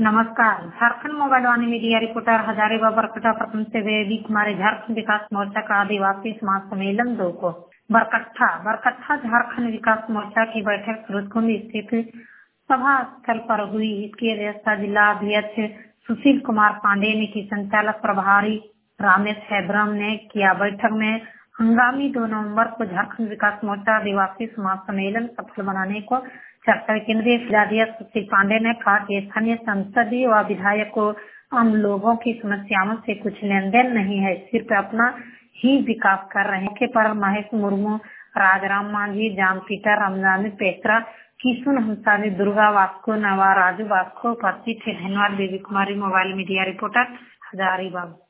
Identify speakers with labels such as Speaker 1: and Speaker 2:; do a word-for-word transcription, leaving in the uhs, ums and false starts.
Speaker 1: नमस्कार। Jharkhand mobile Vani media reporter Hazaribagh Barkattha प्रथम से वेदी कुमारी झारखंड विकास मोर्चा का आदिवासी समाज सम्मेलन दो को बरकट्ठा बरकट्ठा झारखंड विकास मोर्चा की बैठक सूरजकुंड स्थित सभा स्थल पर हुई। इसकी अध्यक्षता जिला अध्यक्ष सुशील कुमार पांडे ने की। संचालक प्रभारी रामेश हैब्रम ने किया। बैठक में हंगामी दो नवंबर को झारखंड विकास मोर्चा आदिवासी समाज सम्मेलन सफल बनाने को चर्चा। केंद्रीय अध्यक्ष सुशील पांडे ने कहा कि स्थानीय संसदीय व विधायक को आम लोगों की समस्याओं से कुछ लेन देन नहीं है, सिर्फ अपना ही विकास कर रहे हैं। मौके पर महेश मुर्मू, राजाराम मांझी, जाम पीटर, रमजानी पेत्रा, किशुन हंसानी, दुर्गा वास्को, नवा राजू वास्को उपस्थित थे। धन्यवाद। Baby Kumari, mobile media reporter, Hazaribagh.